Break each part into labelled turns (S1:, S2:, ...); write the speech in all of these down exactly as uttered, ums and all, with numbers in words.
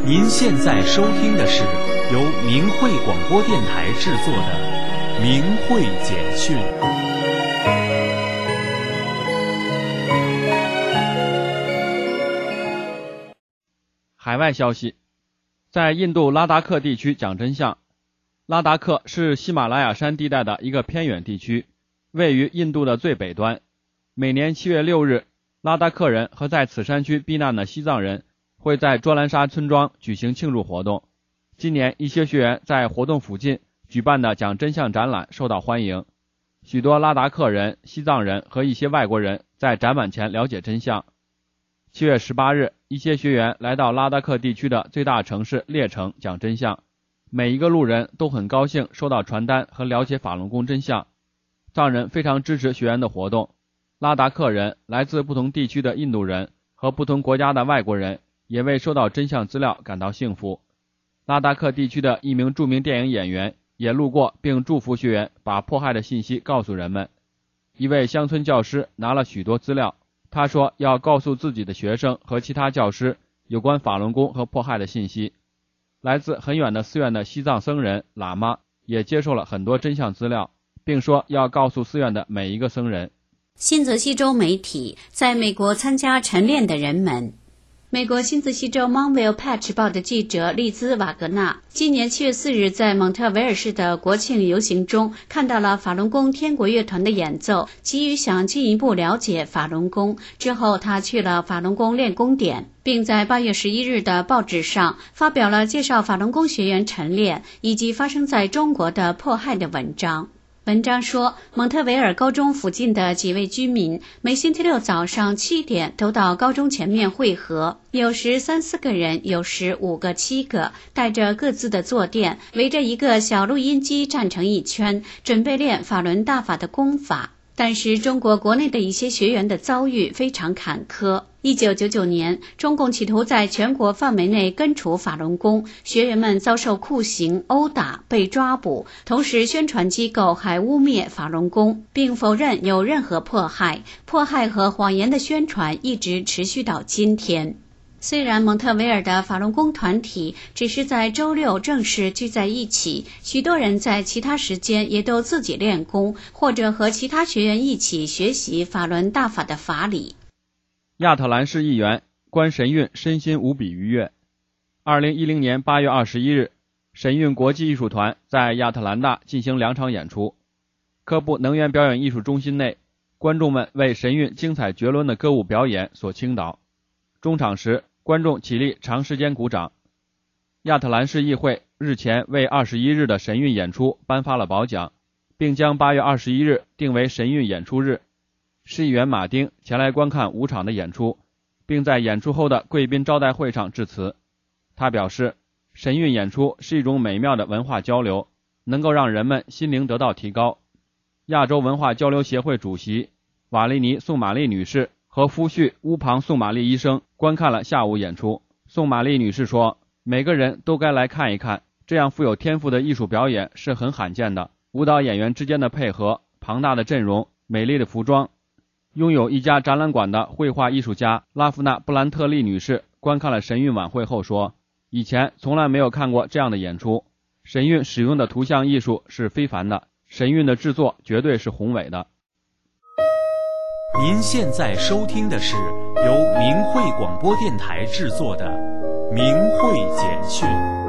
S1: 您现在收听的是由明慧广播电台制作的《明慧简讯》。
S2: 海外消息，在印度拉达克地区讲真相。拉达克是喜马拉雅山地带的一个偏远地区，位于印度的最北端。每年七月六日，拉达克人和在此山区避难的西藏人会在卓兰沙村庄举行庆祝活动。今年一些学员在活动附近举办的讲真相展览受到欢迎，许多拉达克人、西藏人和一些外国人在展览前了解真相。七月十八日，一些学员来到拉达克地区的最大城市列城讲真相，每一个路人都很高兴收到传单和了解法轮功真相。藏人非常支持学员的活动，拉达克人、来自不同地区的印度人和不同国家的外国人也为收到真相资料感到幸福。拉达克地区的一名著名电影演员也路过并祝福学员把迫害的信息告诉人们。一位乡村教师拿了许多资料，他说要告诉自己的学生和其他教师有关法轮功和迫害的信息。来自很远的寺院的西藏僧人喇嘛也接受了很多真相资料，并说要告诉寺院的每一个僧人。
S3: 新泽西州媒体，在美国参加晨练的人们。美国新泽西州 Montville Patch 报的记者利兹·瓦格纳今年七月四日在蒙特维尔市的国庆游行中看到了法轮功天国乐团的演奏，急于想进一步了解法轮功。之后他去了法轮功练功点，并在八月十一日的报纸上发表了介绍法轮功学员晨练以及发生在中国的迫害的文章。文章说，蒙特维尔高中附近的几位居民每星期六早上七点都到高中前面汇合，有时三四个人，有时五个七个，带着各自的坐垫，围着一个小录音机站成一圈，准备练法轮大法的功法。但是中国国内的一些学员的遭遇非常坎坷。一九九九年，中共企图在全国范围内根除法轮功，学员们遭受酷刑、殴打、被抓捕，同时宣传机构还污蔑法轮功，并否认有任何迫害。迫害和谎言的宣传一直持续到今天。虽然蒙特维尔的法轮功团体只是在周六正式聚在一起，许多人在其他时间也都自己练功，或者和其他学员一起学习法轮大法的法理。
S2: 亚特兰市议员观神韵身心无比愉悦。二零一零年八月二十一日，神韵国际艺术团在亚特兰大进行两场演出。科布能源表演艺术中心内，观众们为神韵精彩绝伦的歌舞表演所倾倒。中场时，观众起立长时间鼓掌。亚特兰市议会日前为二十一日的神韵演出颁发了褒奖，并将八月二十一日定为神韵演出日。市议员马丁前来观看五场的演出，并在演出后的贵宾招待会上致辞。他表示，神韵演出是一种美妙的文化交流，能够让人们心灵得到提高。亚洲文化交流协会主席瓦利尼·宋玛丽女士和夫婿乌庞宋玛丽医生观看了下午演出。宋玛丽女士说，每个人都该来看一看，这样富有天赋的艺术表演是很罕见的。舞蹈演员之间的配合，庞大的阵容，美丽的服装。拥有一家展览馆的绘画艺术家拉夫纳·布兰特利女士观看了神韵晚会后说，以前从来没有看过这样的演出，神韵使用的图像艺术是非凡的，神韵的制作绝对是宏伟的。
S1: 您现在收听的是由明慧广播电台制作的《明慧简讯》。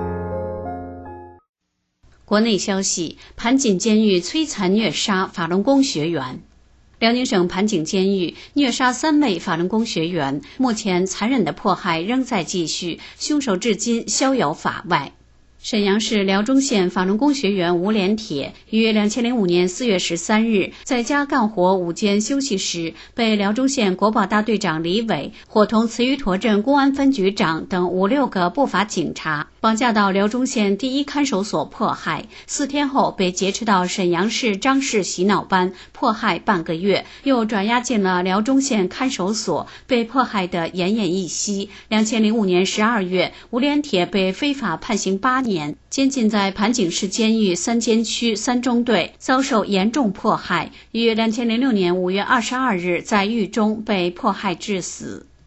S3: 国内消息，盘锦监狱摧残虐杀法轮功学员。辽宁省盘锦监狱虐杀三位法轮功学员，目前残忍的迫害仍在继续，凶手至今逍遥法外。沈阳市辽中县法轮功学员吴连铁于二零零五年四月十三日在家干活午间休息时，被辽中县国保大队长李伟伙同慈榆坨镇公安分局长等五六个不法警察绑架到辽中县第一看守所迫害，四天后被劫持到沈阳市张氏洗脑班迫害半个月，又转押进了辽中县看守所，被迫害得奄奄一息。二零零五年十二月，吴连铁被非法判刑八年，监禁在盘锦市监狱三监区三中队，遭受严重迫害，于二零零六年五月二十二日在狱中被迫害致死。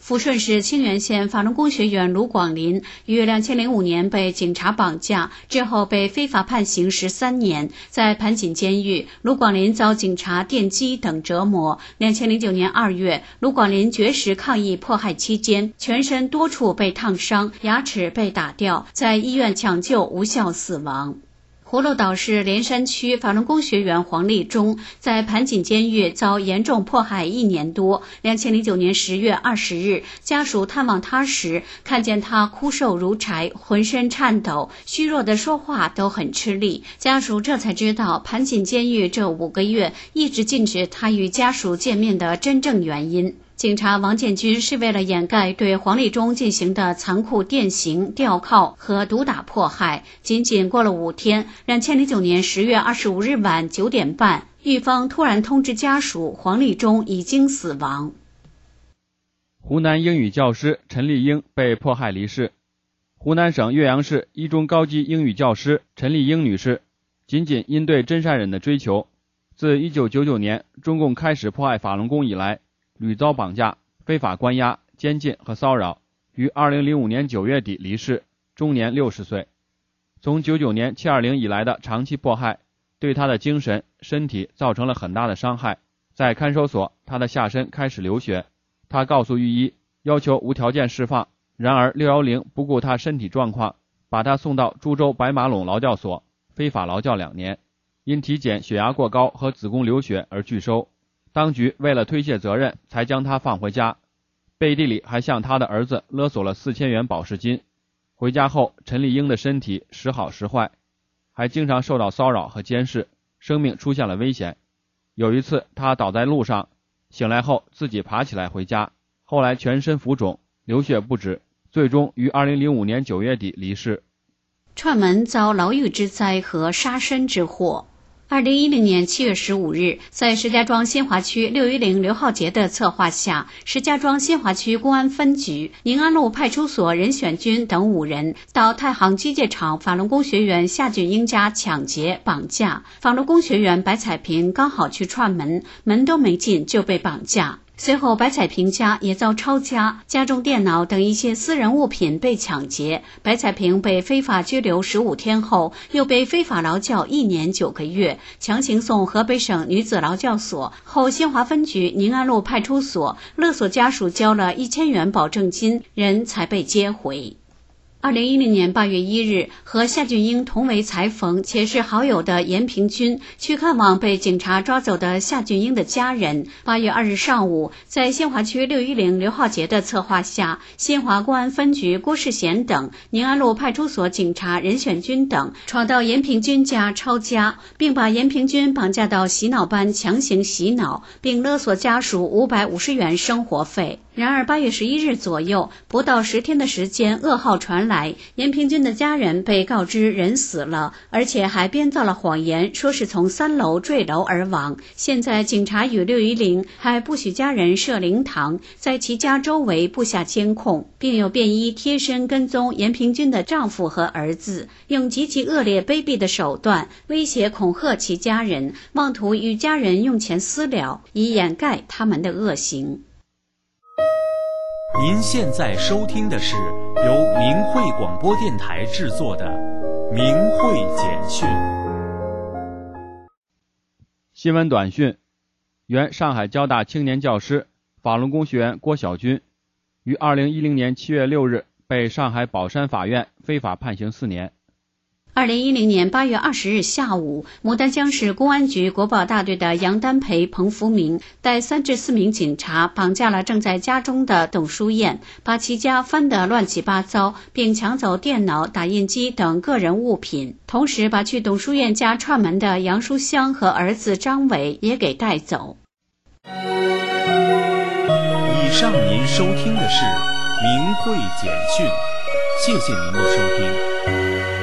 S3: 抚顺市清源县法轮功学员卢广林于两千零五年被警察绑架，之后被非法判刑十三年，在盘锦监狱，卢广林遭警察电击等折磨。两千零九年二月，卢广林绝食抗议迫害期间，全身多处被烫伤，牙齿被打掉，在医院抢救无效死亡。葫芦岛市连山区法轮功学员黄立忠在盘锦监狱遭严重迫害一年多。两千零九年十月二十日，家属探望他时，看见他枯瘦如柴，浑身颤抖，虚弱的说话都很吃力。家属这才知道盘锦监狱这五个月一直禁止他与家属见面的真正原因。警察王建军是为了掩盖对黄立忠进行的残酷电刑、吊铐和毒打迫害。仅仅过了五天，两千零九年十月二十五日晚九点半，狱方突然通知家属，黄立忠已经死亡。
S2: 湖南英语教师陈丽英被迫害离世。湖南省岳阳市一中高级英语教师陈丽英女士，仅仅因对真善忍的追求，自一九九九年中共开始迫害法轮功以来，屡遭绑架、非法关押、监禁和骚扰，于二零零五年九月底离世，终年六十岁。从九九年七二零以来的长期迫害，对他的精神、身体造成了很大的伤害。在看守所，他的下身开始流血，他告诉狱医，要求无条件释放。然而六一零不顾他身体状况，把他送到株洲白马垄劳教所，非法劳教两年，因体检血压过高和子宫流血而拒收。当局为了推卸责任，才将他放回家，背地里还向他的儿子勒索了四千元保释金。回家后，陈丽英的身体时好时坏，还经常受到骚扰和监视，生命出现了危险。有一次，他倒在路上，醒来后自己爬起来回家，后来全身浮肿，流血不止，最终于二零零五年九月底离世。
S3: 串门遭牢狱之灾和杀身之祸。二零一零年七月十五日，在石家庄新华区六一零刘浩杰的策划下，石家庄新华区公安分局、宁安路派出所任选军等五人到太行机械厂法轮功学员夏俊英家抢劫绑架。法轮功学员白彩萍刚好去串门，门都没进就被绑架。随后白彩萍家也遭抄家，家中电脑等一些私人物品被抢劫。白彩萍被非法拘留十五天后，又被非法劳教一年九个月，强行送河北省女子劳教所，后新华分局宁安路派出所勒索家属交了一千元保证金，人才被接回。二零一零年八月一日，和夏俊英同为裁缝且是好友的严平军去看望被警察抓走的夏俊英的家人。八月二日上午，在新华区六一零刘浩杰的策划下，新华公安分局郭世贤等、宁安路派出所警察任选军等闯到严平军家抄家，并把严平军绑架到洗脑班强行洗脑，并勒索家属五百五十元生活费。然而八月十一日左右，不到十天的时间，噩耗传来，严平军的家人被告知人死了，而且还编造了谎言，说是从三楼坠楼而亡。现在警察与六一零还不许家人设灵堂，在其家周围布下监控，并有便衣贴身跟踪严平军的丈夫和儿子，用极其恶劣卑鄙的手段威胁恐吓其家人，妄图与家人用钱私了，以掩盖他们的恶行。
S1: 您现在收听的是由明慧广播电台制作的《明慧简讯》。
S2: 新闻短讯：原上海交大青年教师、法轮功学员郭晓军，于二零一零年七月六日被上海宝山法院非法判刑四年。
S3: 二零一零年八月二十日下午，牡丹江市公安局国保大队的杨丹培、彭福明带三至四名警察绑架了正在家中的董书燕，把其家翻得乱七八糟，并抢走电脑、打印机等个人物品，同时把去董书燕家串门的杨书香和儿子张伟也给带走。
S1: 以上您收听的是明慧简讯，谢谢您的收听。